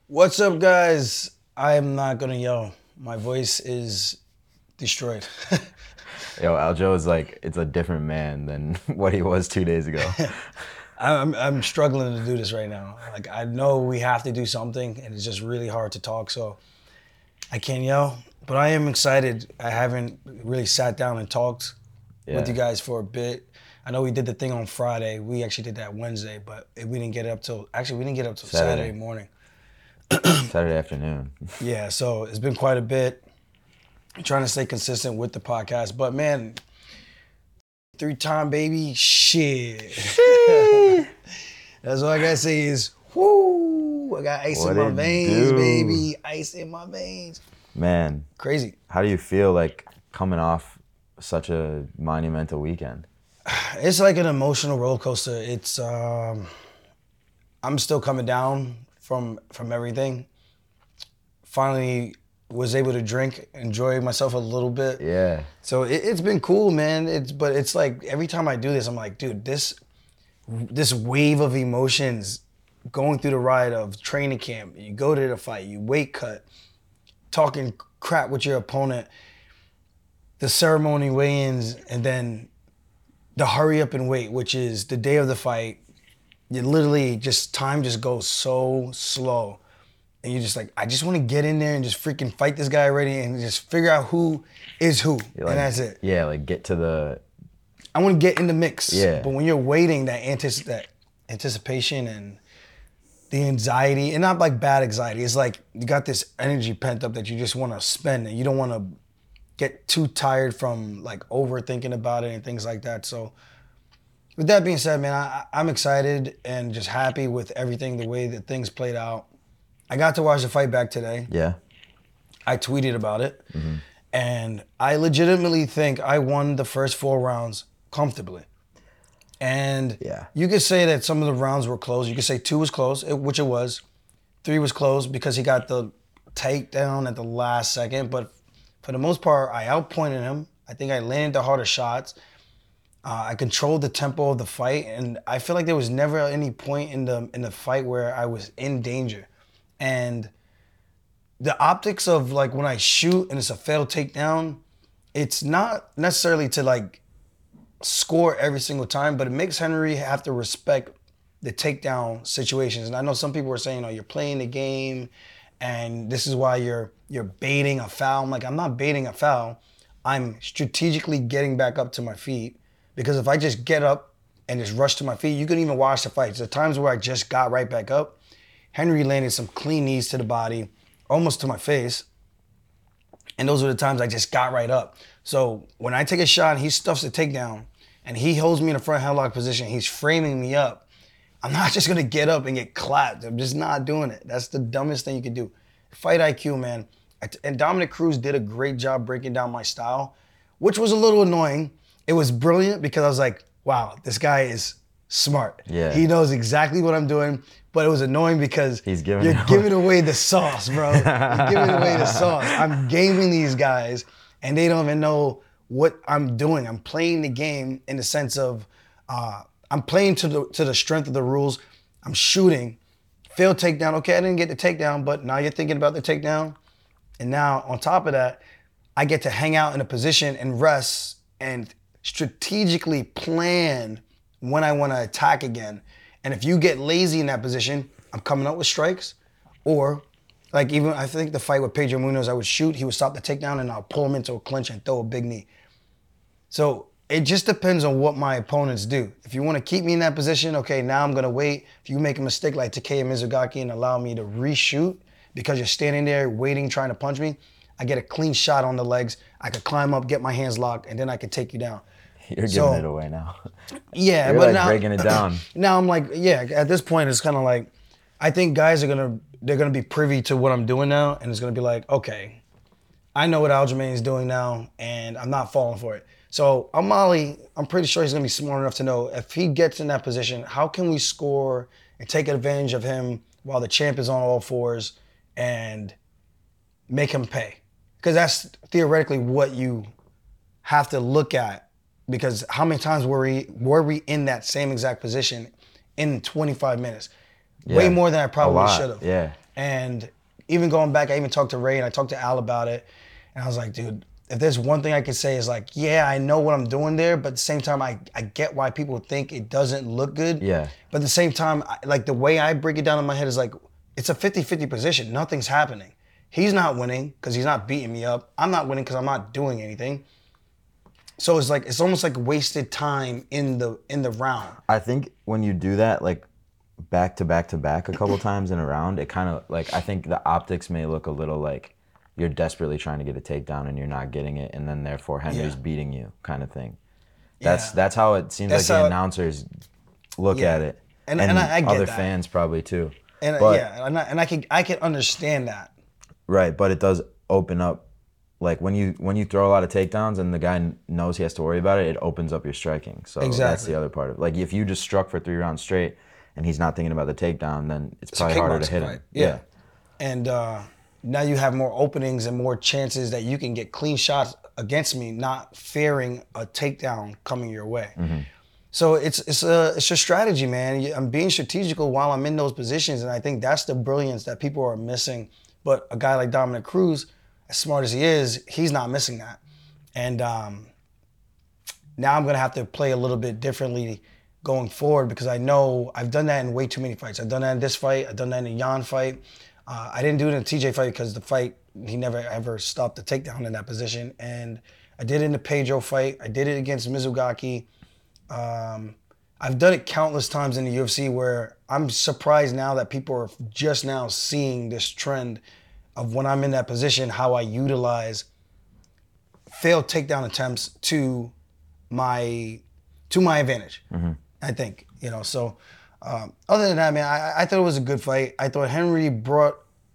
What's up, guys? I am not gonna yell. My voice is destroyed. Yo, Aljo is like, it's a different man than what he was 2 days ago. I'm struggling to do this right now. Like, I know we have to do something, and it's just really hard to talk, so I can't yell. But I am excited. I haven't really sat down and talked with you guys for a bit. I know we did the thing on Friday. We actually did that Wednesday, but we didn't get it up till Saturday morning. Saturday afternoon. Yeah, so it's been quite a bit. I'm trying to stay consistent with the podcast, but man, 3-time baby, shit. That's all I gotta say is, whoo! I got ice in my veins, baby. Ice in my veins. Man. Crazy. How do you feel like coming off such a monumental weekend? It's like an emotional roller coaster. It's I'm still coming down from everything. Finally was able to drink, enjoy myself a little bit. Yeah. So it's been cool, man. But it's like every time I do this, I'm like, dude, this wave of emotions going through the ride of training camp. You go to the fight, you weight cut, talking crap with your opponent, the ceremony weigh-ins, and then the hurry up and wait, which is the day of the fight. You literally time just goes so slow. And you're just like, I just want to get in there and just freaking fight this guy already and just figure out who is who. And that's it. Yeah, like get to the... I want to get in the mix. Yeah. But when you're waiting, that anticipation and the anxiety, and not like bad anxiety, it's like you got this energy pent up that you just want to spend and you don't want to get too tired from like overthinking about it and things like that. So with that being said, man, I'm excited and just happy with everything, the way that things played out. I got to watch the fight back today. Yeah. I tweeted about it. Mm-hmm. And I legitimately think I won the first 4 rounds comfortably. And you could say that some of the rounds were close. You could say 2 was close, which it was. 3 was close because he got the takedown at the last second. But for the most part, I outpointed him. I think I landed the harder shots. I controlled the tempo of the fight. And I feel like there was never any point in the fight where I was in danger. And the optics of like when I shoot and it's a failed takedown, it's not necessarily to like score every single time, but it makes Henry have to respect the takedown situations. And I know some people are saying, oh, you're playing the game and this is why you're baiting a foul. I'm like, I'm not baiting a foul. I'm strategically getting back up to my feet, because if I just get up and just rush to my feet, you can even watch the fights. The times where I just got right back up, Henry landed some clean knees to the body, almost to my face. And those were the times I just got right up. So when I take a shot and he stuffs the takedown and he holds me in a front headlock position, he's framing me up, I'm not just gonna get up and get clapped. I'm just not doing it. That's the dumbest thing you could do. Fight IQ, man. And Dominick Cruz did a great job breaking down my style, which was a little annoying. It was brilliant because I was like, wow, this guy is smart. Yeah. He knows exactly what I'm doing. But it was annoying because you're giving away the sauce, bro. You're giving away the sauce. I'm gaming these guys, and they don't even know what I'm doing. I'm playing the game in the sense of I'm playing to the strength of the rules. I'm shooting. Failed takedown. Okay, I didn't get the takedown, but now you're thinking about the takedown. And now on top of that, I get to hang out in a position and rest and strategically plan when I want to attack again. And if you get lazy in that position, I'm coming up with strikes. Or, like even I think the fight with Pedro Munoz, I would shoot, he would stop the takedown, and I'll pull him into a clinch and throw a big knee. So it just depends on what my opponents do. If you want to keep me in that position, okay, now I'm going to wait. If you make a mistake like Takeya Mizugaki and allow me to reshoot because you're standing there waiting, trying to punch me, I get a clean shot on the legs. I could climb up, get my hands locked, and then I could take you down. You're giving it away now. Yeah, You're but like now breaking it down. Now I'm like, yeah. At this point, it's kind of like, I think guys they're gonna be privy to what I'm doing now, and it's gonna be like, okay, I know what Aljamain is doing now, and I'm not falling for it. So O'Malley, I'm pretty sure he's gonna be smart enough to know if he gets in that position, how can we score and take advantage of him while the champ is on all fours and make him pay? Because that's theoretically what you have to look at. Because how many times were we in that same exact position in 25 minutes? Yeah, Way more than I probably should have. Yeah. And even going back, I even talked to Ray and I talked to Al about it. And I was like, dude, if there's one thing I can say is like, yeah, I know what I'm doing there, but at the same time, I get why people think it doesn't look good. Yeah. But at the same time, like the way I break it down in my head is like, it's a 50-50 position. Nothing's happening. He's not winning because he's not beating me up. I'm not winning because I'm not doing anything. So it's like, it's almost like wasted time in the round. I think when you do that, like back to back to back a couple times in a round, it kind of like, I think the optics may look a little like you're desperately trying to get a takedown and you're not getting it, and then therefore Henry's beating you, kind of thing. That's how it seems like the announcers look at it, and I get other that. fans probably too. And I can understand that. Right, but it does open up, like when you throw a lot of takedowns and the guy knows he has to worry about it, it opens up your striking. So that's the other part of it. Like if you just struck for 3 rounds straight and he's not thinking about the takedown, then it's probably harder to hit him. Yeah. And now you have more openings and more chances that you can get clean shots against me, not fearing a takedown coming your way. Mm-hmm. So it's a strategy, man. I'm being strategical while I'm in those positions, and I think that's the brilliance that people are missing. But a guy like Dominick Cruz, as smart as he is, he's not missing that. And now I'm gonna have to play a little bit differently going forward because I know I've done that in way too many fights. I've done that in this fight. I've done that in the Yan fight. I didn't do it in the TJ fight because the fight, he never ever stopped the takedown in that position. And I did it in the Pedro fight. I did it against Mizugaki. I've done it countless times in the UFC where I'm surprised now that people are just now seeing this trend of when I'm in that position, how I utilize failed takedown attempts to my advantage. Mm-hmm. I think, so other than that, man, I thought it was a good fight. I thought Henry brought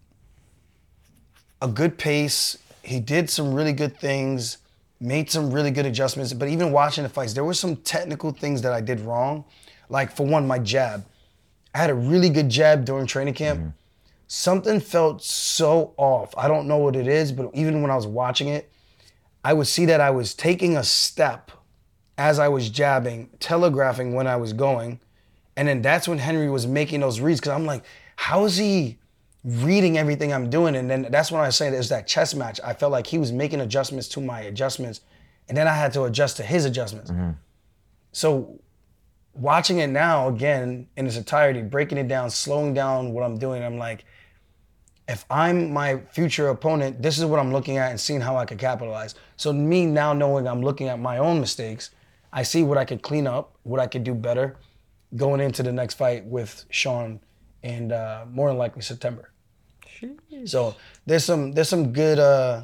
a good pace. He did some really good things, made some really good adjustments. But even watching the fights, there were some technical things that I did wrong. Like, for one, my jab. I had a really good jab during training camp. Mm-hmm. Something felt so off. I don't know what it is, but even when I was watching it, I would see that I was taking a step as I was jabbing, telegraphing when I was going. And then that's when Henry was making those reads, because I'm like, how is he reading everything I'm doing? And then that's when I was saying there's that chess match. I felt like he was making adjustments to my adjustments, and then I had to adjust to his adjustments. Mm-hmm. So watching it now, again, in its entirety, breaking it down, slowing down what I'm doing, I'm like, if I'm my future opponent, this is what I'm looking at and seeing how I could capitalize. So me now knowing I'm looking at my own mistakes, I see what I could clean up, what I could do better going into the next fight with Sean in more than likely September. Sheesh. So there's some good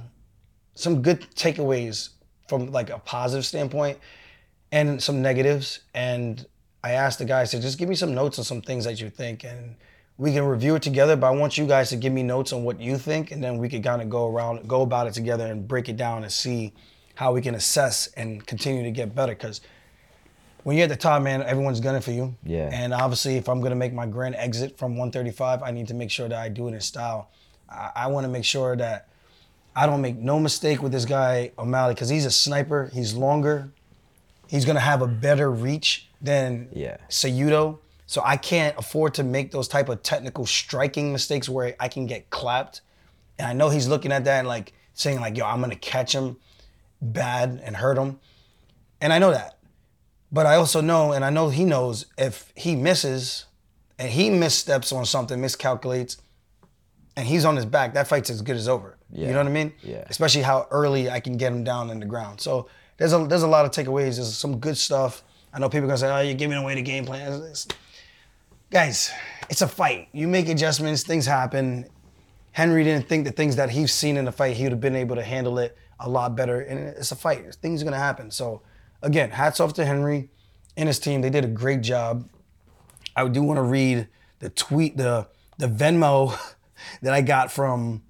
takeaways from like a positive standpoint and some negatives. And I asked the guys to just give me some notes on some things that you think, and we can review it together, but I want you guys to give me notes on what you think, and then we could kind of go about it together and break it down and see how we can assess and continue to get better. Because when you're at the top, man, everyone's gunning for you. Yeah. And obviously, if I'm going to make my grand exit from 135, I need to make sure that I do it in style. I want to make sure that I don't make no mistake with this guy, O'Malley, because he's a sniper. He's longer. He's going to have a better reach than Cejudo. So I can't afford to make those type of technical striking mistakes where I can get clapped. And I know he's looking at that and like saying like, yo, I'm going to catch him bad and hurt him. And I know that. But I also know, and I know he knows, if he misses and he missteps on something, miscalculates, and he's on his back, that fight's as good as over. Yeah. You know what I mean? Yeah. Especially how early I can get him down in the ground. So there's a lot of takeaways. There's some good stuff. I know people are going to say, oh, you're giving away the game plan. Guys, it's a fight. You make adjustments, things happen. Henry didn't think the things that he's seen in the fight, he would have been able to handle it a lot better. And it's a fight. Things are going to happen. So again, hats off to Henry and his team. They did a great job. I do want to read the tweet, the Venmo that I got from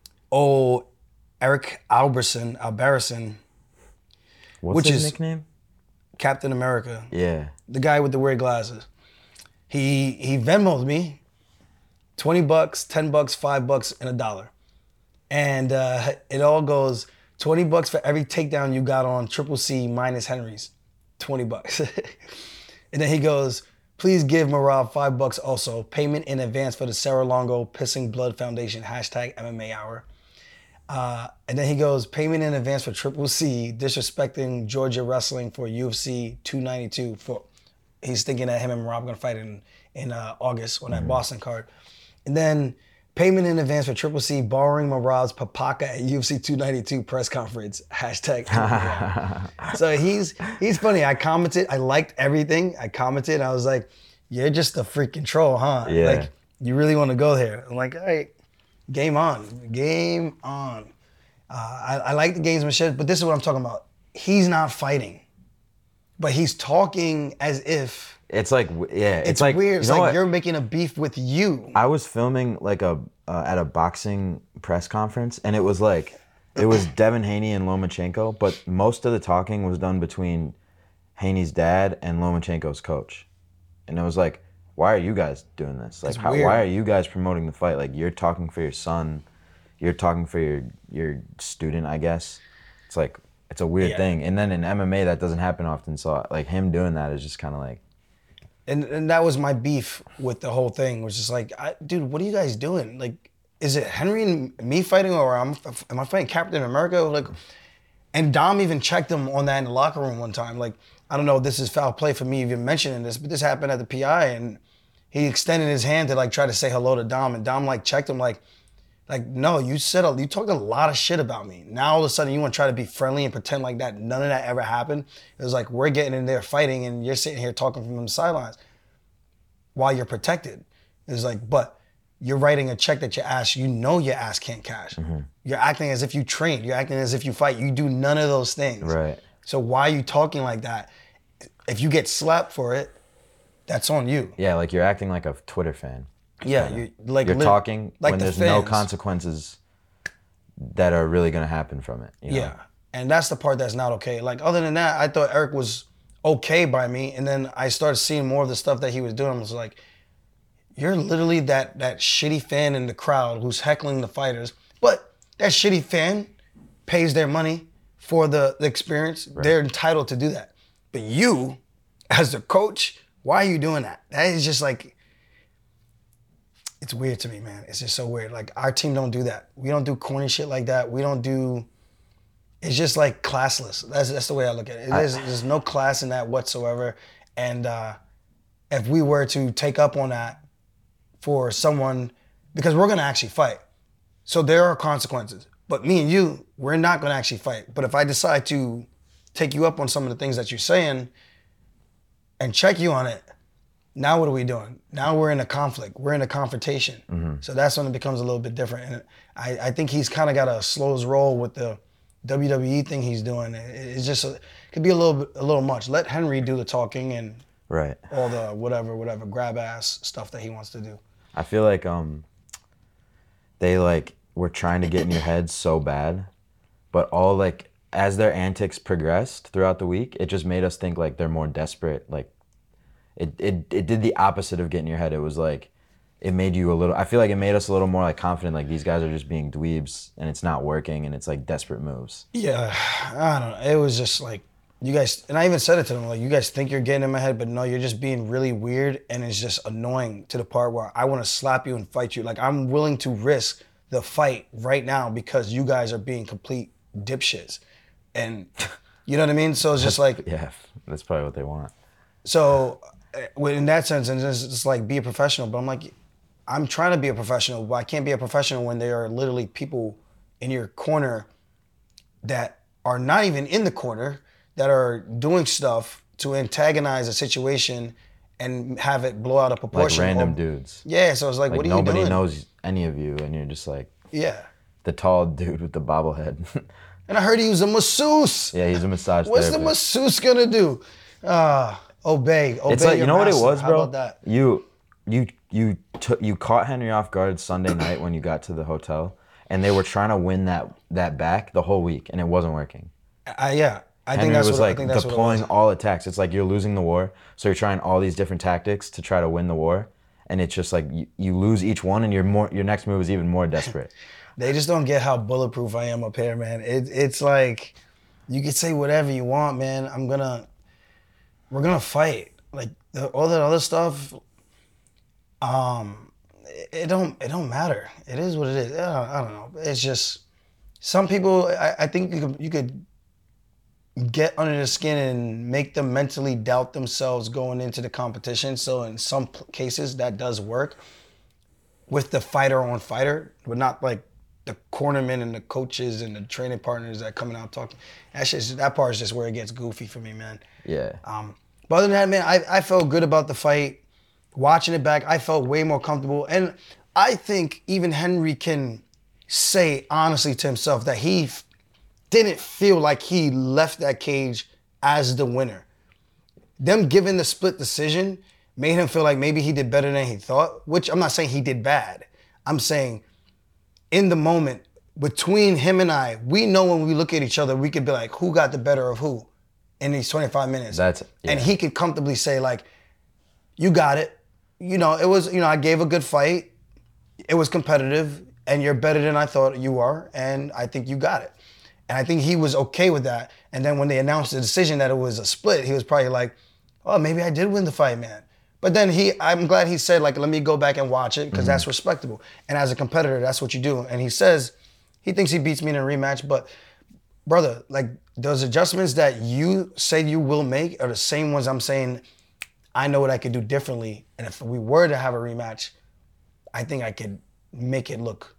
Eric Alberson. What's his nickname? Captain America. Yeah. The guy with the weird glasses. He Venmo'd me $20, $10, $5, and $1. And it all goes $20 for every takedown you got on Triple C minus Henry's. $20. And then he goes, Please give Merab $5 also. Payment in advance for the Sarah Longo Pissing Blood Foundation. Hashtag MMA Hour. And then he goes, payment in advance for Triple C, disrespecting Georgia Wrestling for UFC 292. He's thinking that him and Merab are going to fight in August on that Boston card. And then payment in advance for Triple C, borrowing Merab's papaka at UFC 292 press conference. Hashtag. So he's funny. I commented. I liked everything. I commented. I was like, you're just a freaking troll, huh? Yeah. Like, you really want to go there. I'm like, all right, game on. Game on. I like the gamesmanship, but this is what I'm talking about. He's not fighting, but he's talking as if... It's like, yeah. It's like weird. It's like you're making a beef with you. I was filming like at a boxing press conference, and it was Devin Haney and Lomachenko, but most of the talking was done between Haney's dad and Lomachenko's coach. And it was like, why are you guys doing this? Like, why are you guys promoting the fight? Like, you're talking for your son, you're talking for your student, I guess. It's like, it's a weird thing. And then in MMA, that doesn't happen often. So like him doing that is just kind of like. And that was my beef with the whole thing. Was just like, dude, what are you guys doing? Like, is it Henry and me fighting, or am I fighting Captain America? Like, and Dom even checked him on that in the locker room one time. Like, I don't know if this is foul play for me even mentioning this, but this happened at the PI, and he extended his hand to like try to say hello to Dom, and Dom like checked him like no, you talked a lot of shit about me. Now all of a sudden you want to try to be friendly and pretend like that none of that ever happened. It was like, we're getting in there fighting and you're sitting here talking from the sidelines while you're protected. It was like, but you're writing a check that your ass can't cash. Mm-hmm. You're acting as if you train. You're acting as if you fight. You do none of those things. Right. So why are you talking like that? If you get slapped for it, that's on you. Yeah, like you're acting like a Twitter fan. Yeah, you're talking like when there's no consequences that are really going to happen from it. You know? Yeah, and that's the part that's not okay. Like, other than that, I thought Eric was okay by me, and then I started seeing more of the stuff that he was doing. I was like, you're literally that shitty fan in the crowd who's heckling the fighters, but that shitty fan pays their money for the experience. Right. They're entitled to do that. But you, as the coach, why are you doing that? That is just like... It's weird to me, man. It's just so weird. Like, our team don't do that. We don't do corny shit like that. We don't do... It's just like classless. That's the way I look at it. There's no class in that whatsoever. And if we were to take up on that for someone, because we're gonna actually fight. So there are consequences. But me and you, we're not gonna actually fight. But if I decide to take you up on some of the things that you're saying and check you on it, now what are we doing? Now we're in a conflict. We're in a confrontation. Mm-hmm. So that's when it becomes a little bit different. And I think he's kind of got a slow as roll with the WWE thing he's doing. It's just could be a little much. Let Henry do the talking and all the whatever grab ass stuff that he wants to do. I feel like they like were trying to get in your head so bad, but all like as their antics progressed throughout the week, it just made us think like they're more desperate. Like. It did the opposite of getting in your head. It was like, it made you I feel like it made us a little more like confident, like these guys are just being dweebs and it's not working and it's like desperate moves. Yeah, I don't know. It was just like, you guys, and I even said it to them, like, you guys think you're getting in my head, but no, you're just being really weird and it's just annoying to the part where I want to slap you and fight you. Like, I'm willing to risk the fight right now because you guys are being complete dipshits. And you know what I mean? So it's just like... Yeah, that's probably what they want. So... in that sense, and it's like, be a professional. But I'm like, I'm trying to be a professional, but I can't be a professional when there are literally people in your corner that are not even in the corner, that are doing stuff to antagonize a situation and have it blow out of proportion. Like random dudes. Yeah, so it's like what are you doing? Nobody knows any of you, and you're just like, the tall dude with the bobblehead. And I heard he was a masseuse. Yeah, he's a massage What's therapist. the masseuse gonna do? Obey. It's like, you know what it was, bro? How about that? You caught Henry off guard Sunday night when you got to the hotel, and they were trying to win that back the whole week, and it wasn't working. I Henry think that's was what, like deploying all attacks. It's like you're losing the war, so you're trying all these different tactics to try to win the war, and it's just like you lose each one, and your next move is even more desperate. They just don't get how bulletproof I am up here, man. It's like, you can say whatever you want, man. We're gonna fight. Like, All that other stuff, it don't matter. It is what it is. I don't know. It's just some people. I think you could get under the skin and make them mentally doubt themselves going into the competition. So in some cases that does work with the fighter on fighter, but not like the cornermen and the coaches and the training partners that coming out talking. That part is just where it gets goofy for me, man. Yeah. But other than that, man, I felt good about the fight. Watching it back, I felt way more comfortable. And I think even Henry can say honestly to himself that he didn't feel like he left that cage as the winner. Them giving the split decision made him feel like maybe he did better than he thought, which I'm not saying he did bad. I'm saying in the moment, between him and I, we know when we look at each other, we could be like, who got the better of who in these 25 minutes? And he could comfortably say like, you got it. It was, I gave a good fight. It was competitive and you're better than I thought you are. And I think you got it. And I think he was okay with that. And then when they announced the decision that it was a split, he was probably like, oh, maybe I did win the fight, man. But then I'm glad he said, like, let me go back and watch it because that's respectable. And as a competitor, that's what you do. And he says, he thinks he beats me in a rematch. But, brother, like, those adjustments that you say you will make are the same ones I'm saying I know what I could do differently. And if we were to have a rematch, I think I could make it look,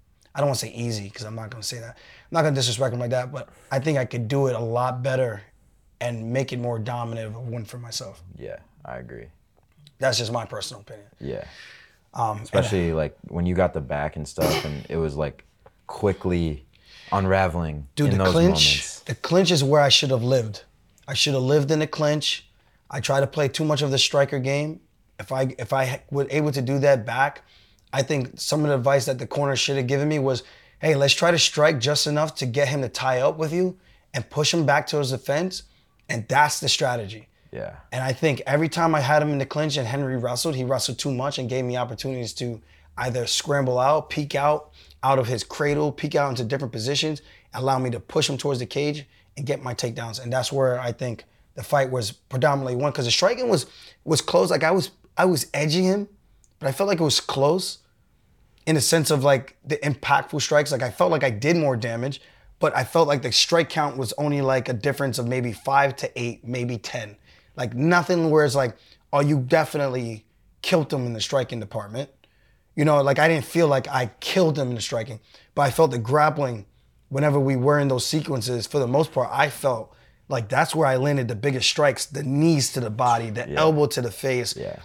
I don't want to say easy because I'm not going to say that. I'm not going to disrespect him like that, but I think I could do it a lot better and make it more dominant of a win for myself. Yeah, I agree. That's just my personal opinion. Yeah. Especially like when you got the back and stuff and it was like quickly unraveling in those moments. The clinch is where I should have lived. I should have lived in the clinch. I try to play too much of the striker game. If I were able to do that back, I think some of the advice that the corner should have given me was, hey, let's try to strike just enough to get him to tie up with you and push him back towards the fence. And that's the strategy. Yeah. And I think every time I had him in the clinch and Henry wrestled, he wrestled too much and gave me opportunities to either scramble out, peek out of his cradle, peek out into different positions, allow me to push him towards the cage and get my takedowns. And that's where I think the fight was predominantly won because the striking was close. Like I was edging him, but I felt like it was close in the sense of like the impactful strikes. Like I felt like I did more damage, but I felt like the strike count was only like a difference of maybe 5 to 8, maybe 10. Like nothing where it's like, oh, you definitely killed him in the striking department. Like I didn't feel like I killed him in the striking, but I felt the grappling whenever we were in those sequences, for the most part, I felt like that's where I landed the biggest strikes, the knees to the body, the elbow to the face. Yeah.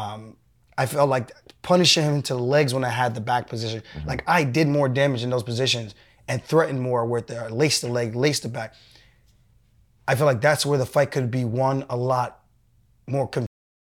I felt like punishing him to the legs when I had the back position. Mm-hmm. Like I did more damage in those positions and threatened more with the lace the leg, lace the back. I feel like that's where the fight could be won a lot more.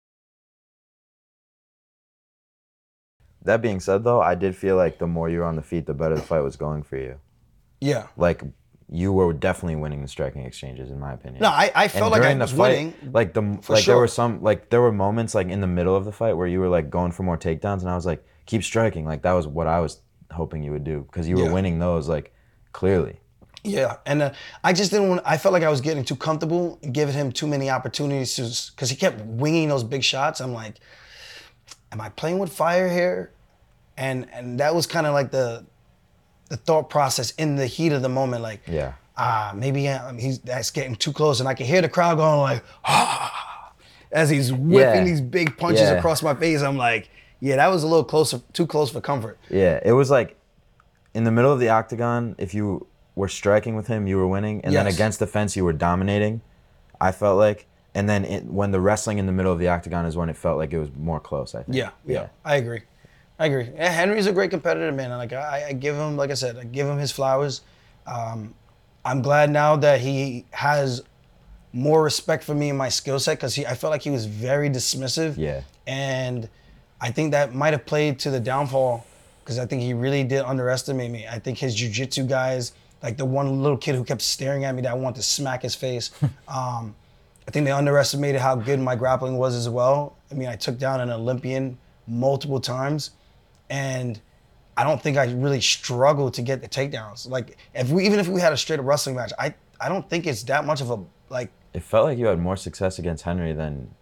That being said, though, I did feel like the more you were on the feet, the better the fight was going for you. Yeah. Like, you were definitely winning the striking exchanges, in my opinion. No, I felt like I was winning. There were moments like in the middle of the fight where you were like going for more takedowns, and I was like, keep striking. Like that was what I was hoping you would do because you were winning those like clearly. Yeah, and I just didn't want. I felt like I was getting too comfortable and giving him too many opportunities to, because he kept winging those big shots. I'm like, am I playing with fire here? And that was kind of like the thought process in the heat of the moment. Like, maybe that's getting too close, and I can hear the crowd going like, as he's whipping these big punches across my face. I'm like, that was a little too close for comfort. Yeah, it was like in the middle of the octagon, if you were striking with him, you were winning, and then against the fence, you were dominating. I felt like, and then when the wrestling in the middle of the octagon is when it felt like it was more close. I think. Yeah, I agree. Yeah, Henry's a great competitor, man. Like I give him, like I said, I give him his flowers. I'm glad now that he has more respect for me and my skill set because I felt like he was very dismissive. Yeah. And I think that might have played to the downfall because I think he really did underestimate me. I think his jiu-jitsu guys, like the one little kid who kept staring at me that I wanted to smack his face, I think they underestimated how good my grappling was as well. I mean, I took down an Olympian multiple times, and I don't think I really struggled to get the takedowns. Like, even if we had a straight up wrestling match, I don't think it's that much of a, like... It felt like you had more success against Henry than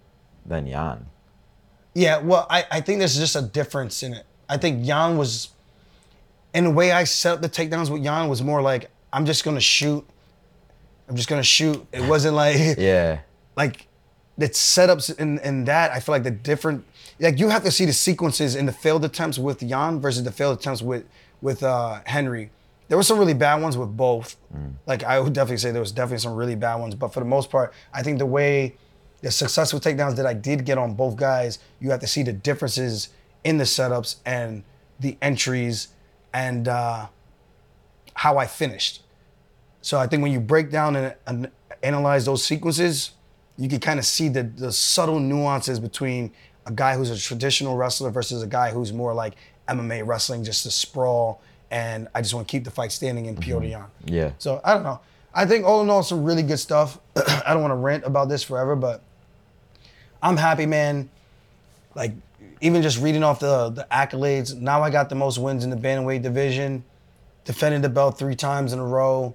than Jan. Yeah, well, I think there's just a difference in it. I think Jan was, in the way I set up the takedowns with Jan was more like, I'm just gonna shoot. It wasn't like Yeah. like the setups in that. I feel like the different, like you have to see the sequences in the failed attempts with Jan versus the failed attempts with Henry. There were some really bad ones with both. Like I would definitely say there was definitely some really bad ones, but for the most part, I think the way the successful takedowns that I did get on both guys, you have to see the differences in the setups and the entries and how I finished. So I think when you break down and analyze those sequences, you can kind of see the subtle nuances between a guy who's a traditional wrestler versus a guy who's more like MMA wrestling, just a sprawl, and I just want to keep the fight standing in Petr Yan. Yeah. So I don't know. I think all in all, some really good stuff. I don't want to rant about this forever, but I'm happy, man. Like, even just reading off the accolades, now I got the most wins in the bantamweight division, defended the belt 3 times in a row.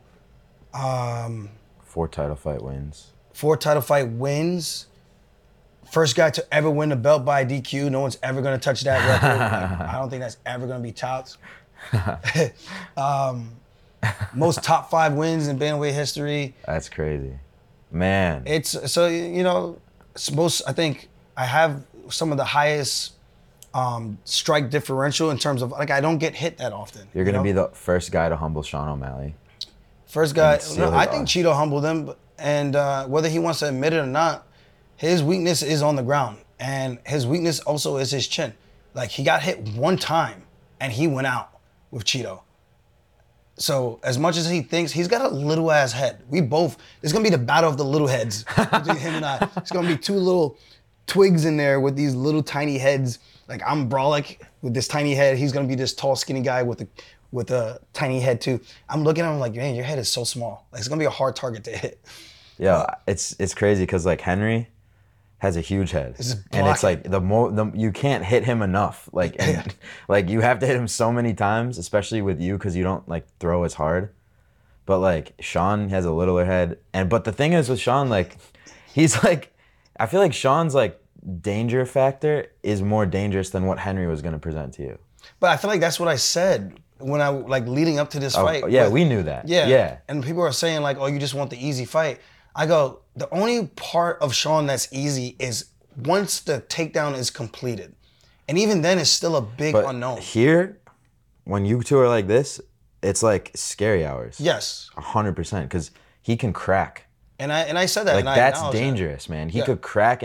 4 title fight wins. 4 title fight wins. First guy to ever win the belt by DQ. No one's ever going to touch that record. Like, I don't think that's ever going to be topped. Most top 5 wins in bantamweight history. That's crazy. Man. It's, so, you know, it's most, I think I have some of the highest strike differential in terms of, like, I don't get hit that often. You're going to be the first guy to humble Sean O'Malley. First guy, no, I think Cheeto humbled him, and whether he wants to admit it or not, his weakness is on the ground, and his weakness also is his chin. Like, he got hit 1 time, and he went out with Cheeto. So as much as he thinks, he's got a little ass head. It's gonna be the battle of the little heads between him and I. It's gonna be 2 little twigs in there with these little tiny heads. Like, I'm brolic with this tiny head. He's gonna be this tall, skinny guy with a tiny head too. I'm looking at him like, man, your head is so small. Like, it's gonna be a hard target to hit. Yeah, it's crazy because like Henry has a huge head, and it's like you can't hit him enough. Like, and, like you have to hit him so many times, especially with you because you don't like throw as hard. But like Sean has a littler head, but the thing is with Sean, like he's like, I feel like Sean's like danger factor is more dangerous than what Henry was gonna present to you. But I feel like that's what I said when I like leading up to this fight. Yeah, we knew that. Yeah. And people are saying like, oh, you just want the easy fight. I go, the only part of Sean that's easy is once the takedown is completed. And even then it's still a big unknown. Here, when you two are like this, it's like scary hours. Yes. 100%, because he can crack. And I said that. Like, that's dangerous, man. He could crack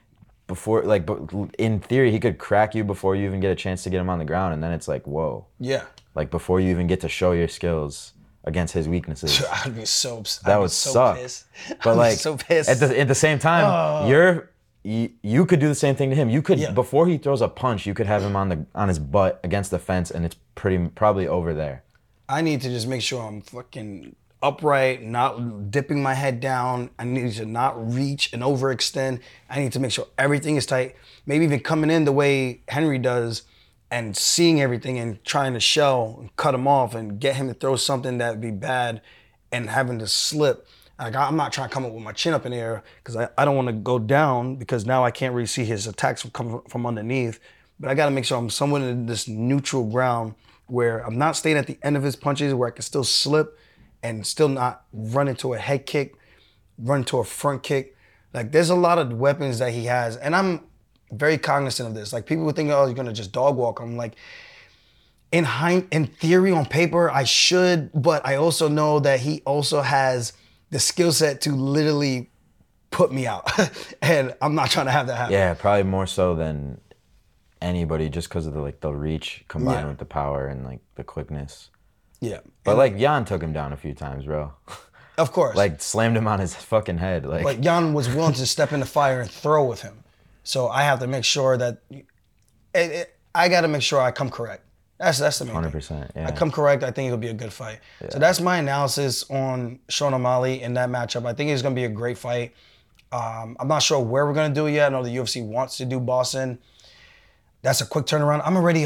in theory, he could crack you before you even get a chance to get him on the ground, and then it's like, whoa. Yeah. Like, before you even get to show your skills against his weaknesses. I'd be so that would suck. Pissed. But like, so pissed. At the same time, you could do the same thing to him. You could before he throws a punch, you could have him on his butt against the fence, and it's probably over there. I need to just make sure I'm fucking upright, not dipping my head down. I need to not reach and overextend. I need to make sure everything is tight. Maybe even coming in the way Henry does and seeing everything and trying to shell and cut him off and get him to throw something that would be bad and having to slip. Like, I'm not trying to come up with my chin up in the air because I don't want to go down because now I can't really see his attacks coming from underneath. But I got to make sure I'm somewhere in this neutral ground where I'm not staying at the end of his punches, where I can still slip and still not run into a head kick, run into a front kick. Like, there's a lot of weapons that he has, and I'm very cognizant of this. Like, people would think, oh, you're gonna just dog walk. I'm like, in theory, on paper, I should, but I also know that he also has the skill set to literally put me out, and I'm not trying to have that happen. Yeah, probably more so than anybody, just because of the reach combined with the power and like the quickness. Yeah. But like Jan took him down a few times, bro. Of course. Like, slammed him on his fucking head. Like, but Jan was willing to step in the fire and throw with him. So I have to make sure that I got to make sure I come correct. That's the main 100%, thing. yeah. I come correct. I think it'll be a good fight. Yeah. So that's my analysis on Sean O'Malley in that matchup. I think it's going to be a great fight. I'm not sure where we're going to do it yet. I know the UFC wants to do Boston. That's a quick turnaround. I'm already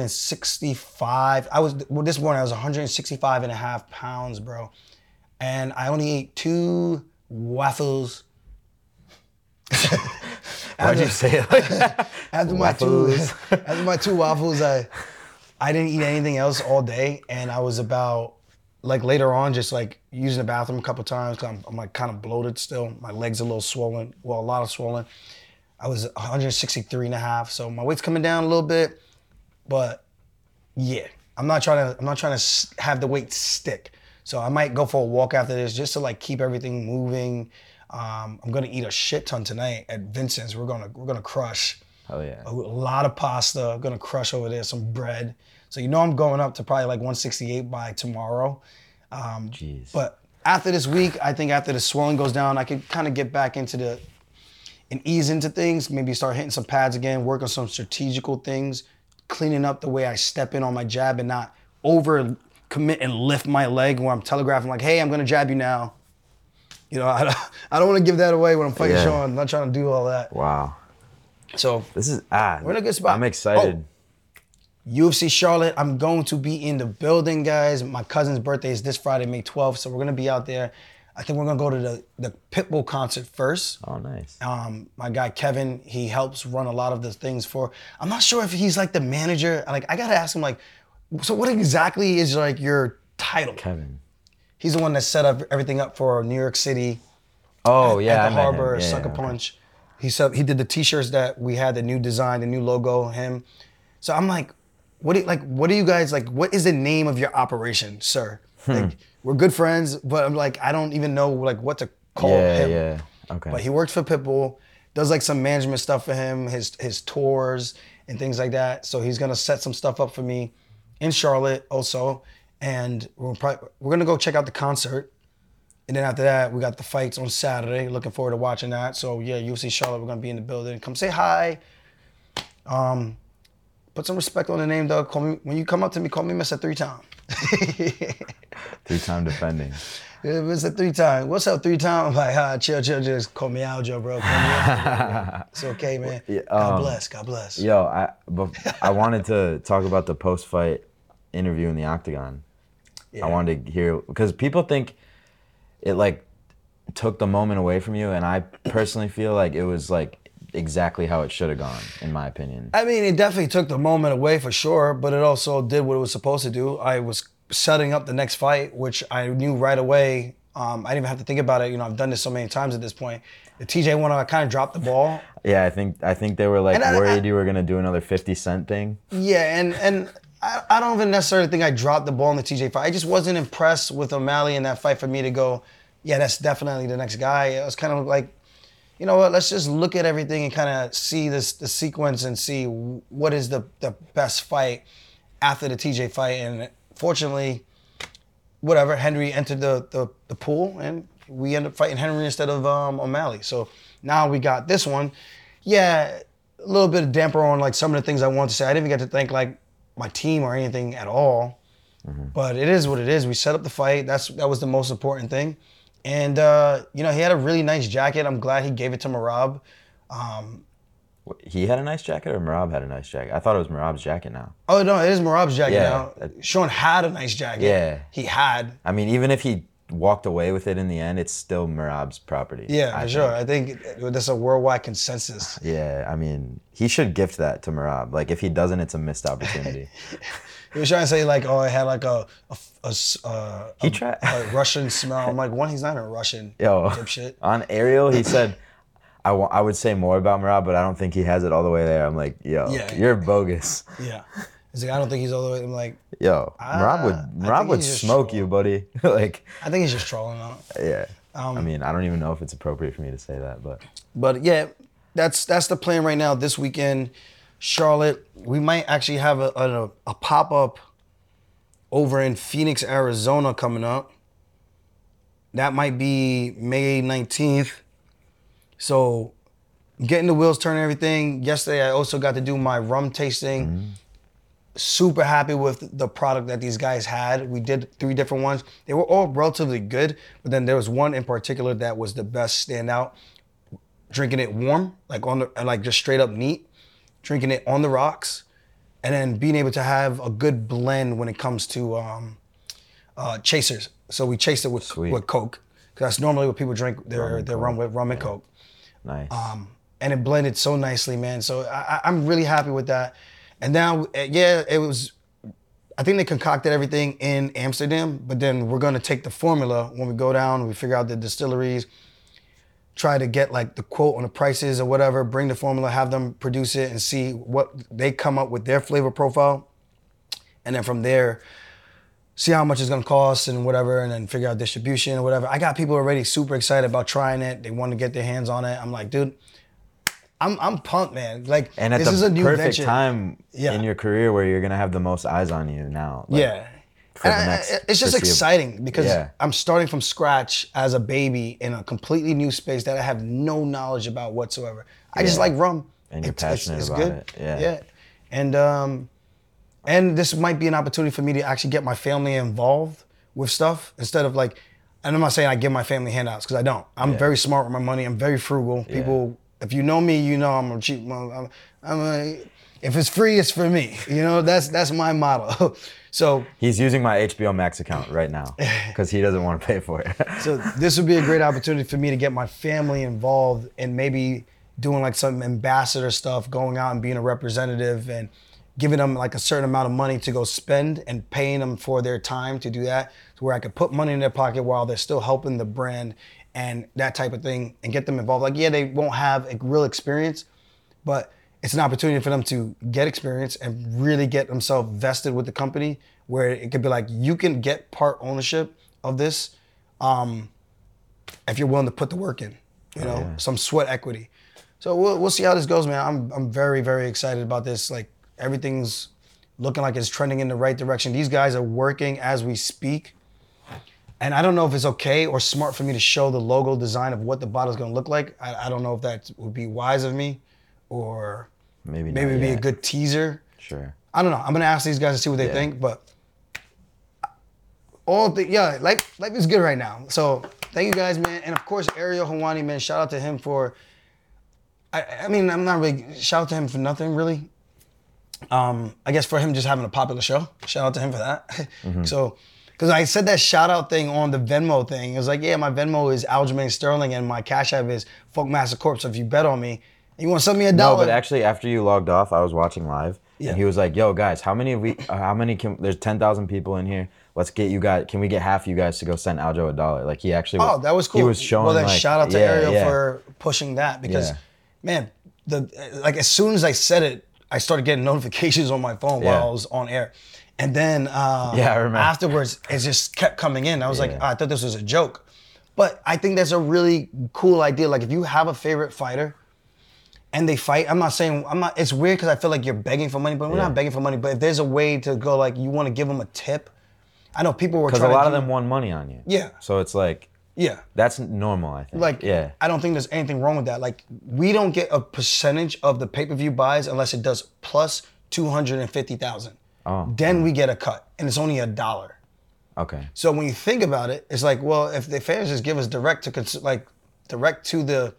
165. This morning I was 165 and a half pounds, bro. And I only ate 2 waffles. Why'd you say it like that? After my two waffles, I didn't eat anything else all day, and I was about like later on just like using the bathroom a couple times because I'm like kind of bloated still. My legs are a little swollen, well, a lot of swollen. I was 163 and a half, so my weight's coming down a little bit, but yeah, I'm not trying to have the weight stick. So I might go for a walk after this just to like keep everything moving. I'm gonna eat a shit ton tonight at Vincent's. We're gonna crush. Oh yeah. A lot of pasta. I'm gonna crush over there some bread. So you know I'm going up to probably like 168 by tomorrow. Jeez. But after this week, I think after the swelling goes down, I can kind of get back into and ease into things. Maybe start hitting some pads again, work on some strategical things, cleaning up the way I step in on my jab and not over commit and lift my leg where I'm telegraphing like, hey, I'm gonna jab you now. You know, I don't want to give that away when I'm fighting Sean. I'm not trying to do all that. Wow. So this is we're in a good spot. I'm excited. UFC Charlotte, I'm going to be in the building, guys. My cousin's birthday is this Friday, May 12th, so we're gonna be out there. I think we're gonna go to the Pitbull concert first. Oh, nice. My guy Kevin, he helps run a lot of the things for. I'm not sure if he's like the manager. Like I gotta ask him like, so what exactly is like your title? Kevin. He's the one that set up everything up for New York City. Oh at yeah, the Harbor, Sucker Punch. He did the T-shirts that we had, the new design, the new logo. Him. So I'm like, what do you guys like? What is the name of your operation, sir? Like, we're good friends, but I'm like, I don't even know like what to call him. Yeah. Okay. But he works for Pitbull, does like some management stuff for him, his tours and things like that. So he's gonna set some stuff up for me in Charlotte also, and we're gonna go check out the concert. And then after that, we got the fights on Saturday. Looking forward to watching that. So yeah, UFC Charlotte, we're gonna be in the building. Come say hi. Put some respect on the name, Doug. Call me when you come up to me. Call me Mr. 3-time. 3-time defending. Yeah, Mr. 3-time. What's up, 3-time? I'm like, chill. Just call me Aljo, bro. Call me Aljo. It's okay, man. God bless. Yo, I wanted to talk about the post-fight interview in the Octagon. Yeah. I wanted to hear, because people think it like took the moment away from you, and I personally feel like it was like exactly how it should have gone, in my opinion. I mean, it definitely took the moment away for sure, but it also did what it was supposed to do. I was setting up the next fight, which I knew right away. I didn't even have to think about it. You know, I've done this so many times at this point. The TJ one, I kind of dropped the ball. Yeah, I think they were like worried you were gonna do another 50 Cent thing. Yeah, and I don't even necessarily think I dropped the ball in the TJ fight. I just wasn't impressed with O'Malley in that fight for me to go, yeah, that's definitely the next guy. It was kind of like, you know what, let's just look at everything and kind of see the sequence and see what is the best fight after the TJ fight. And fortunately, whatever, Henry entered the pool and we ended up fighting Henry instead of O'Malley. So now we got this one. Yeah, a little bit of damper on like some of the things I wanted to say. I didn't even get to thank like my team or anything at all. Mm-hmm. But it is what it is. We set up the fight. That was the most important thing. And, you know, he had a really nice jacket. I'm glad he gave it to Merab. He had a nice jacket or Merab had a nice jacket? I thought it was Merab's jacket now. Oh, no, it is Merab's jacket now. Sean had a nice jacket. Yeah. He had. I mean, even if he walked away with it in the end, it's still Merab's property. Yeah, for sure. I think that's a worldwide consensus. Yeah, I mean, he should gift that to Merab. Like, if he doesn't, it's a missed opportunity. He was trying to say like, oh, it had like a Russian smell. I'm like, one, he's not a Russian dipshit. On Ariel, he said, I would say more about Merab, but I don't think he has it all the way there. I'm like, you're bogus. Yeah. He's like, I don't think he's all the way. I'm like, Merab would smoke you, buddy. Like, I think he's just trolling out. Yeah. I mean, I don't even know if it's appropriate for me to say that, but yeah, that's the plan right now. This weekend, Charlotte, we might actually have a pop-up over in Phoenix, Arizona coming up. That might be May 19th. So getting the wheels turning, everything. Yesterday, I also got to do my rum tasting. Mm-hmm. Super happy with the product that these guys had. We did 3 different ones. They were all relatively good, but then there was one in particular that was the best standout. Drinking it warm, like just straight up neat. Drinking it on the rocks, and then being able to have a good blend when it comes to chasers. So we chased it with Coke, because that's normally what people drink their rum with, rum and Coke. Nice. and it blended so nicely, man. So I'm really happy with that. And now, it was. I think they concocted everything in Amsterdam, but then we're gonna take the formula when we go down, we figure out the distilleries, try to get like the quote on the prices or whatever, bring the formula, have them produce it and see what they come up with their flavor profile. And then from there, see how much it's gonna cost and whatever, and then figure out distribution or whatever. I got people already super excited about trying it. They want to get their hands on it. I'm like, dude, I'm pumped, man. Like, and at this is a new perfect venture. time in your career where you're gonna have the most eyes on you now. Like, it's just exciting because I'm starting from scratch as a baby in a completely new space that I have no knowledge about whatsoever. I just like rum. And you're passionate about it. Yeah. And this might be an opportunity for me to actually get my family involved with stuff instead of like, and I'm not saying I give my family handouts because I don't. I'm very smart with my money. I'm very frugal. People, if you know me, you know I'm a cheap. If it's free, it's for me. You know, that's my motto. So he's using my HBO Max account right now because he doesn't want to pay for it. So this would be a great opportunity for me to get my family involved and maybe doing like some ambassador stuff, going out and being a representative and giving them like a certain amount of money to go spend and paying them for their time to do that, to where I could put money in their pocket while they're still helping the brand and that type of thing and get them involved. Like, they won't have a real experience, but it's an opportunity for them to get experience and really get themselves vested with the company, where it could be like, you can get part ownership of this if you're willing to put the work in, some sweat equity. So we'll see how this goes, man. I'm very, very excited about this. Like, everything's looking like it's trending in the right direction. These guys are working as we speak. And I don't know if it's okay or smart for me to show the logo design of what the bottle's gonna look like. I don't know if that would be wise of me, or maybe it'd be a good teaser. Sure. I don't know. I'm gonna ask these guys to see what they think, but life is good right now. So thank you guys, man. And of course, Ariel Helwani, man, shout out to him for, I mean, I'm not really, shout out to him for nothing really. I guess for him just having a popular show. Shout out to him for that. Mm-hmm. So, because I said that shout out thing on the Venmo thing. It was like, my Venmo is Aljamain Sterling and my Cash App is Funkmaster Corp. So if you bet on me, and you want to send me $1. No, but actually after you logged off, I was watching live. Yeah. And he was like, yo, guys, there's 10,000 people in here. Let's get you guys, can we get half of you guys to go send Aljo $1? Like, he actually was, that was cool. He was showing, well, then shout out to Ariel for pushing that, because, man, as soon as I said it, I started getting notifications on my phone while I was on air. And then I remember. Afterwards, it just kept coming in. I was like, I thought this was a joke. But I think that's a really cool idea. Like, if you have a favorite fighter and they fight, it's weird because I feel like you're begging for money, but we're not begging for money. But if there's a way to go, like, you want to give them a tip, I know people were trying to. Because a lot of them won money on you. Yeah. So it's like, that's normal, I think. Like, I don't think there's anything wrong with that. Like, we don't get a percentage of the pay-per-view buys unless it does plus 250,000. Oh. Then we get a cut, and it's only $1. Okay. So when you think about it, it's like, well, if the fans just give us direct to the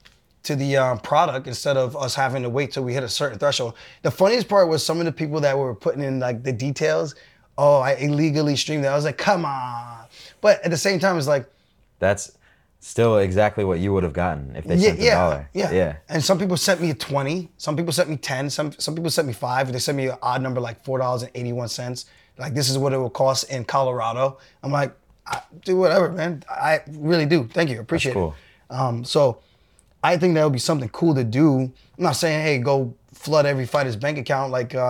product instead of us having to wait till we hit a certain threshold. The funniest part was some of the people that were putting in like the details. Oh, I illegally streamed that. I was like, come on. But at the same time, it's like, that's still exactly what you would have gotten if they sent $1. Yeah. And some people sent me 20. Some people sent me 10. Some people sent me 5. They sent me an odd number like $4.81. Like, this is what it will cost in Colorado. I'm like, do whatever, man. I really do. Thank you. Appreciate it. So I think that would be something cool to do. I'm not saying, hey, go flood every fighter's bank account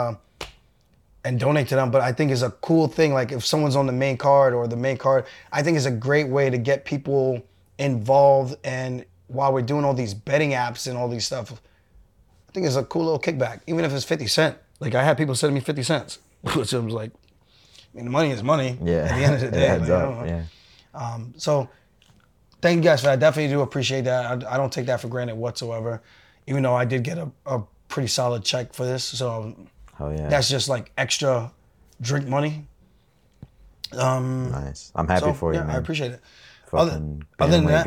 and donate to them, but I think it's a cool thing. Like, if someone's on the main card or the main card, I think it's a great way to get people involved. And while we're doing all these betting apps and all these stuff, I think it's a cool little kickback, even if it's 50 cents. Like, I had people sending me 50 cents, which I was like, I mean, the money is money at the end of the day. So thank you guys for that. Definitely do appreciate that. I don't take that for granted whatsoever, even though I did get a pretty solid check for this. So that's just like extra drink money. Nice. I'm happy for you, man. I appreciate it. Other than that,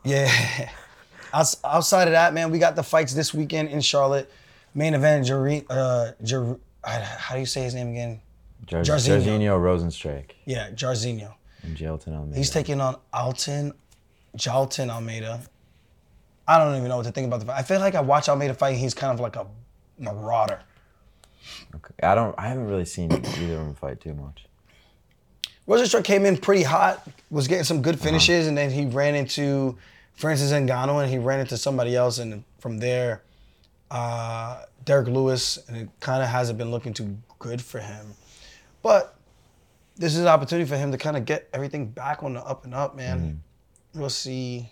outside of that, man, we got the fights this weekend in Charlotte. Main event, how do you say his name again? Jairzinho Rozenstruik. Yeah, Jairzinho. And Jailton Almeida. He's taking on Jailton Almeida. I don't even know what to think about the fight. I feel like I watch Almeida fight, he's kind of like a marauder. Okay. I haven't really seen either of them fight too much. Rozenstruik came in pretty hot, was getting some good finishes, and then he ran into Francis Ngannou, and he ran into somebody else, and from there, Derek Lewis, and it kind of hasn't been looking too good for him. But this is an opportunity for him to kind of get everything back on the up and up, man. We'll see.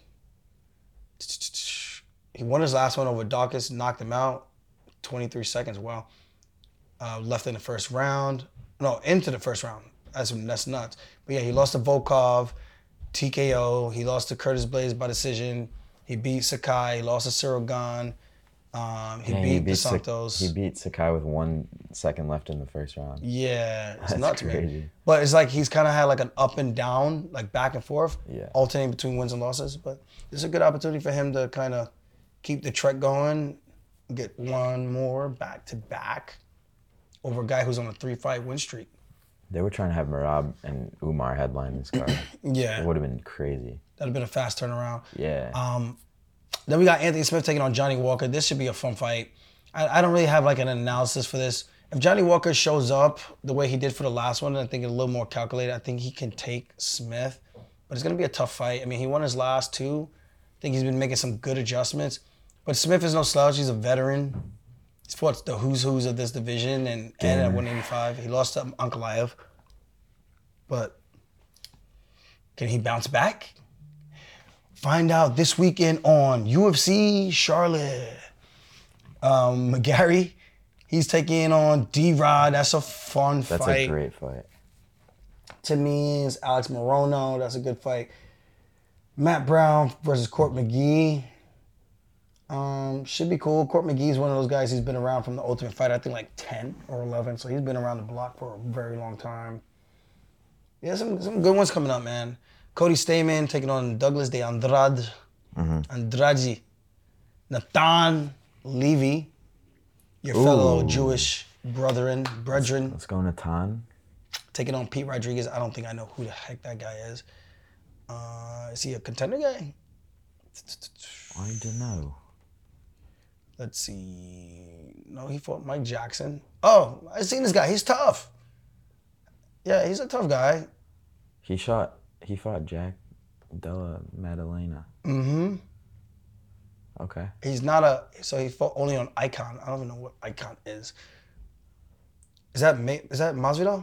He won his last one over Dawkins, knocked him out, 23 seconds. Wow. Left in the first round. No, into the first round. That's nuts. But yeah, he lost to Volkov, TKO. He lost to Curtis Blades by decision. He beat Sakai. He lost to Cyril Gane. He beat Dos Santos. He beat Sakai with 1 second left in the first round. Yeah, it's That's nuts, crazy. man. But it's like he's kind of had like an up and down, like back and forth, alternating between wins and losses. But it's a good opportunity for him to kind of keep the trek going, get one more back to back over a guy who's on a 3-fight win streak. They were trying to have Merab and Umar headline this card. Yeah. It would have been crazy. That'd have been a fast turnaround. Yeah. Then we got Anthony Smith taking on Johnny Walker. This should be a fun fight. I don't really have like an analysis for this. If Johnny Walker shows up the way he did for the last one, I think a little more calculated, I think he can take Smith. But it's going to be a tough fight. I mean, he won his last 2. I think he's been making some good adjustments. But Smith is no slouch. He's a veteran. He's fought the who's of this division and at 185. He lost to Ankalaev. But can he bounce back? Find out this weekend on UFC Charlotte. McGarry, he's taking on D-Rod. That's a fun fight. That's a great fight. Tamiz, Alex Morono, that's a good fight. Matt Brown versus Court McGee. Should be cool. Court McGee is one of those guys, he's been around from the Ultimate Fighter, I think like 10 or 11, so he's been around the block for a very long time. Yeah, some good ones coming up, man. Cody Stamann taking on Douglas de Andrade. Andrade. Nathan Levy, your fellow Jewish brethren. Let's go Nathan. Taking on Pete Rodriguez. I don't think I know who the heck that guy is. Is he a contender guy? I don't know. Let's see. No, he fought Mike Jackson. Oh, I've seen this guy. He's tough. Yeah, he's a tough guy. He fought Jack Della Maddalena. Okay. He's not so he fought only on Icon. I don't even know what Icon is. Is that Masvidal?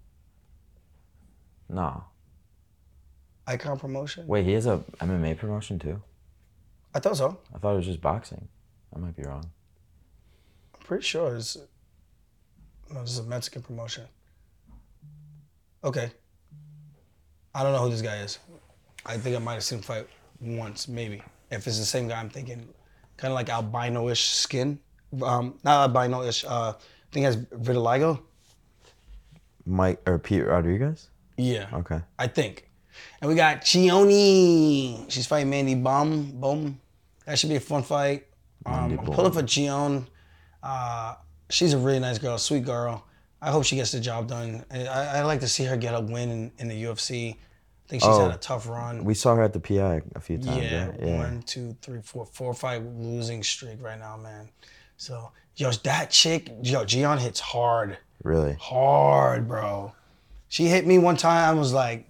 No. Icon promotion? Wait, he has a MMA promotion too? I thought so. I thought it was just boxing. I might be wrong. I'm pretty sure this is a Mexican promotion. Okay. I don't know who this guy is. I think I might have seen him fight once, maybe. If it's the same guy I'm thinking. Kind of like albino-ish skin. Not albino-ish. I think he has vitiligo. Pete Rodriguez? Yeah. Okay. I think. And we got Gioni. She's fighting Mandy Bohm. That should be a fun fight. I'm pulling for Gion. She's a really nice girl, sweet girl. I hope she gets the job done. I like to see her get a win in the UFC. I think she's had a tough run. We saw her at the PI a few times, right? Yeah, 1, 2, 3, 4 fight losing streak right now, man. So, that chick, Gion hits hard. Really? Hard, bro. She hit me one time, I was like,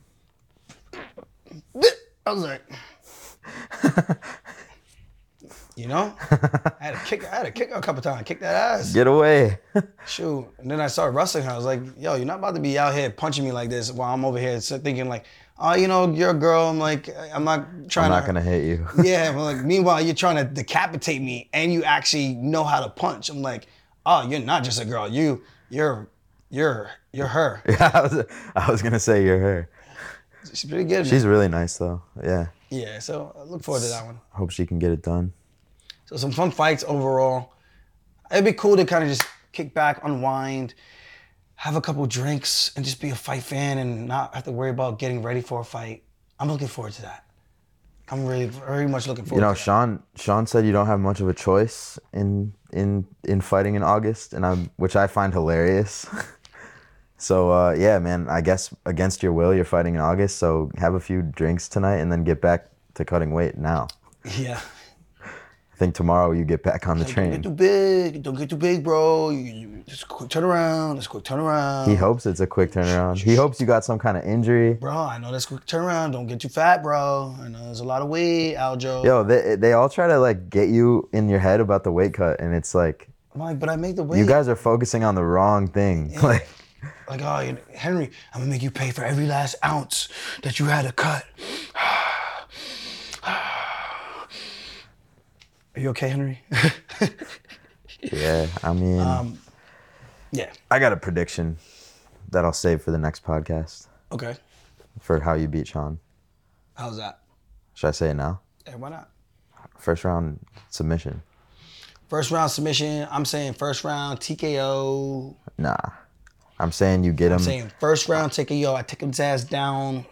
I had to kick her a couple times. Kick that ass. Get away. Shoot. And then I started wrestling her. I was like, yo, you're not about to be out here punching me like this while I'm over here thinking like, oh, you're a girl. I'm like, I'm not trying to. I'm not going to hit you. Yeah. But like, meanwhile, you're trying to decapitate me and you actually know how to punch. I'm like, oh, you're not just a girl. You're her. Yeah, I was going to say you're her. She's pretty good. She's really nice though. Yeah. Yeah. So I look forward to that one. Hope she can get it done. So some fun fights overall. It'd be cool to kind of just kick back, unwind, have a couple drinks, and just be a fight fan and not have to worry about getting ready for a fight. I'm looking forward to that. I'm really very much looking forward to that. Sean said you don't have much of a choice in fighting in August, which I find hilarious. So yeah, man, I guess against your will you're fighting in August, so have a few drinks tonight and then get back to cutting weight now. Yeah. think tomorrow you get back on the train. Don't get too big. Don't get too big, bro. Just quick turnaround. Just quick turnaround. He hopes it's a quick turnaround. He hopes you got some kind of injury. Bro, I know that's quick turnaround. Don't get too fat, bro. I know there's a lot of weight, Aljo. Yo, they all try to like get you in your head about the weight cut, and it's like, I'm like, but I made the weight. You guys are focusing on the wrong thing. Yeah. Like, oh, Henry, I'm gonna make you pay for every last ounce that you had to cut. Are you okay, Henry? Yeah, I mean, yeah. I got a prediction that I'll save for the next podcast. Okay. For how you beat Sean. How's that? Should I say it now? Hey, why not? First round submission. First round submission. I'm saying first round TKO. Nah. I'm saying you get him. I'm saying first round TKO. I take his ass down.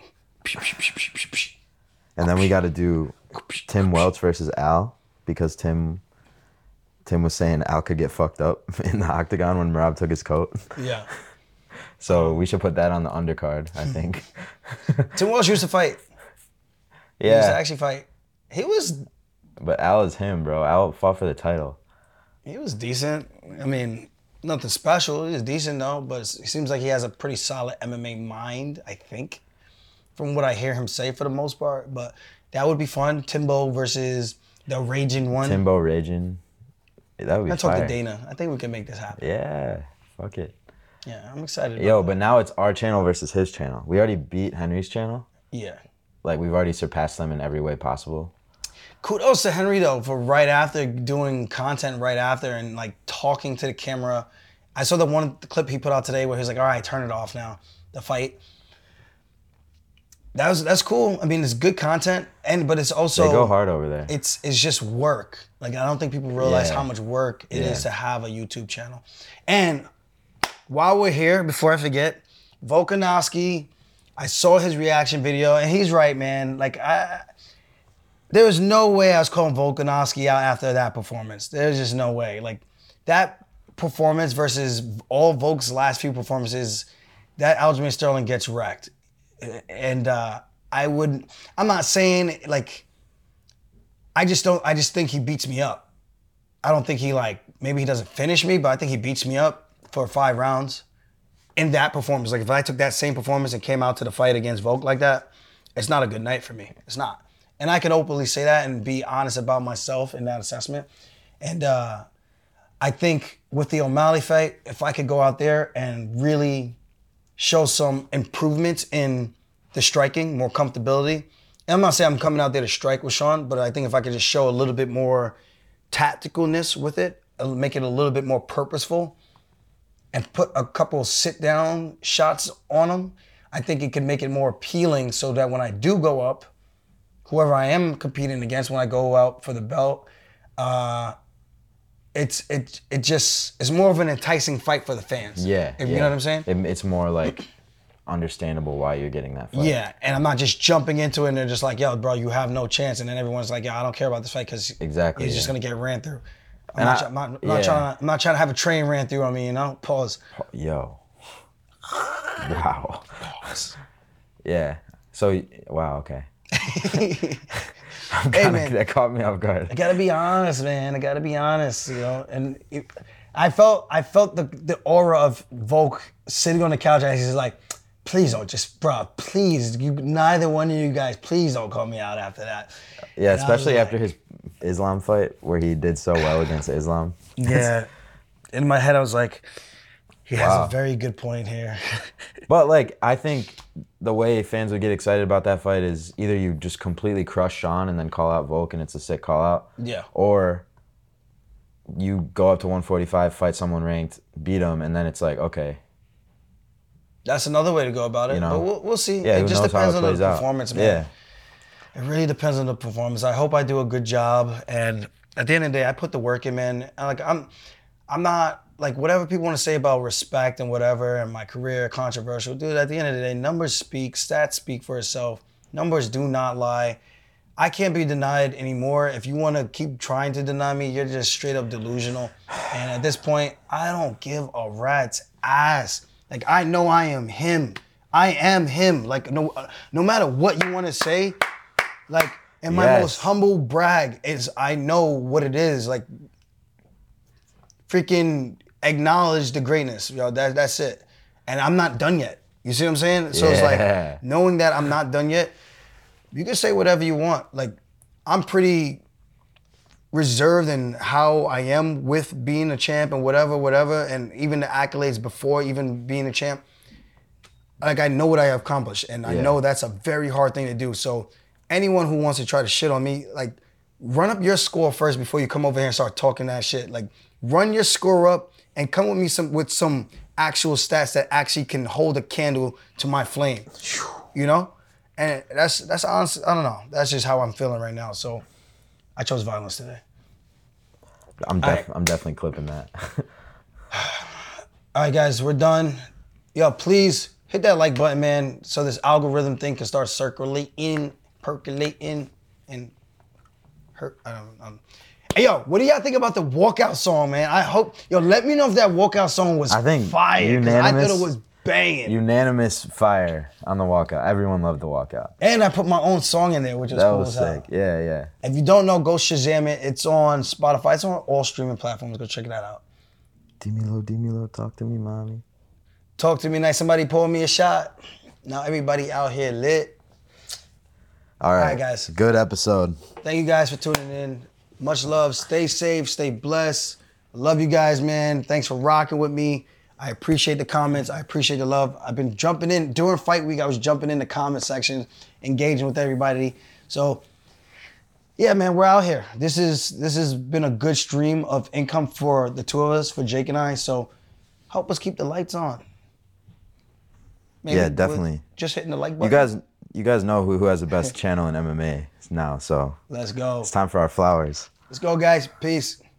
And then we got to do Tim Welch versus Al, because Tim was saying Al could get fucked up in the octagon when Merab took his coat. Yeah. So we should put that on the undercard, I think. Tim Welch used to fight. Yeah. He used to actually fight. He was... But Al is him, bro. Al fought for the title. He was decent. I mean, nothing special. He was decent, though. But it seems like he has a pretty solid MMA mind, I think, from what I hear him say for the most part. But that would be fun. Timbo versus the Raging One. Timbo Raging. That would be fire. I talked to Dana. I think we can make this happen. Yeah. Fuck it. Yeah, I'm excited about Yo, that. but now it's our channel versus his channel. We already beat Henry's channel. Yeah. Like, we've already surpassed them in every way possible. Kudos to Henry, though, for right after doing content right after and, like, talking to the camera. I saw the clip he put out today where he was like, all right, turn it off now, the fight. That's cool. I mean, it's good content, but it's also... They go hard over there. It's just work. Like, I don't think people realize how much work it is to have a YouTube channel. And while we're here, before I forget, Volkanovski, I saw his reaction video, and he's right, man. Like, there was no way I was calling Volkanovski out after that performance. There's just no way. Like, that performance versus all Volk's last few performances, that Aljamain Sterling gets wrecked. And I'm not saying, like, I just think he beats me up. I don't think he, like, maybe he doesn't finish me, but I think he beats me up for 5 rounds in that performance. Like, if I took that same performance and came out to the fight against Volk like that, it's not a good night for me. It's not. And I can openly say that and be honest about myself in that assessment. And I think with the O'Malley fight, if I could go out there and really show some improvements in the striking, more comfortability. And I'm not saying I'm coming out there to strike with Sean, but I think if I could just show a little bit more tacticalness with it, make it a little bit more purposeful, and put a couple sit-down shots on him, I think it could make it more appealing so that when I do go up, whoever I am competing against, when I go out for the belt, it's more of an enticing fight for the fans. Yeah. You know what I'm saying? It's more like understandable why you're getting that fight. Yeah, and I'm not just jumping into it and they're just like, yo, bro, you have no chance. And then everyone's like, yo, I don't care about this fight because he's just going to get ran through. I'm not trying to have a train ran through on me, you know? Pause. Yo. Wow. Pause. Yeah. So, wow, okay. Man, that caught me off guard. I gotta be honest, man. I gotta be honest, you know. And I felt the aura of Volk sitting on the couch and he's like, please don't please, neither one of you guys, please don't call me out after that. Yeah, and especially after his Islam fight where he did so well against Islam. Yeah. In my head, I was like, he has a very good point here. But, like, I think the way fans would get excited about that fight is either you just completely crush Sean and then call out Volk and it's a sick call out. Yeah. Or you go up to 145, fight someone ranked, beat him, and then it's like, okay. That's another way to go about it. You know? But we'll see. Yeah, it just depends on the performance, man. Yeah. It really depends on the performance. I hope I do a good job. And at the end of the day, I put the work in, man. Like, I'm not... Like, whatever people want to say about respect and whatever, and my career, controversial, dude, at the end of the day, numbers speak, stats speak for itself. Numbers do not lie. I can't be denied anymore. If you want to keep trying to deny me, you're just straight up delusional. And at this point, I don't give a rat's ass. Like, I know I am him. I am him. Like, no matter what you want to say, like, And my most humble brag is I know what it is. Like, freaking acknowledge the greatness. Yo, that's it. And I'm not done yet. You see what I'm saying? So it's like, knowing that I'm not done yet, you can say whatever you want. Like, I'm pretty reserved in how I am with being a champ and whatever, and even the accolades before even being a champ. Like, I know what I have accomplished, and I know that's a very hard thing to do. So anyone who wants to try to shit on me, like, run up your score first before you come over here and start talking that shit. Like, run your score up and come with me with some actual stats that actually can hold a candle to my flame, you know? And that's honestly, I don't know. That's just how I'm feeling right now. So I chose violence today. I'm definitely clipping that. All right, guys, we're done. Yo, please hit that like button, man, so this algorithm thing can start circulating, percolating, and hurt. Hey, yo, what do y'all think about the walkout song, man? I hope, let me know if that walkout song was fire. I thought it was banging. Unanimous fire on the walkout. Everyone loved the walkout. And I put my own song in there, which is cool as hell. That was sick. Yeah. If you don't know, go Shazam it. It's on Spotify. It's on all streaming platforms. Go check that out. Dimilo, talk to me, mommy. Talk to me nice. Somebody pour me a shot. Now everybody out here lit. All right, guys. Good episode. Thank you guys for tuning in. Much love. Stay safe. Stay blessed. I love you guys, man. Thanks for rocking with me. I appreciate the comments. I appreciate the love. I've been jumping in. During fight week, I was jumping in the comment section, engaging with everybody. So, yeah, man, we're out here. This has been a good stream of income for the two of us, for Jake and I. So, help us keep the lights on. Maybe definitely. Just hitting the like button. You guys know who has the best channel in MMA now, so let's go. It's time for our flowers. Let's go, guys. Peace.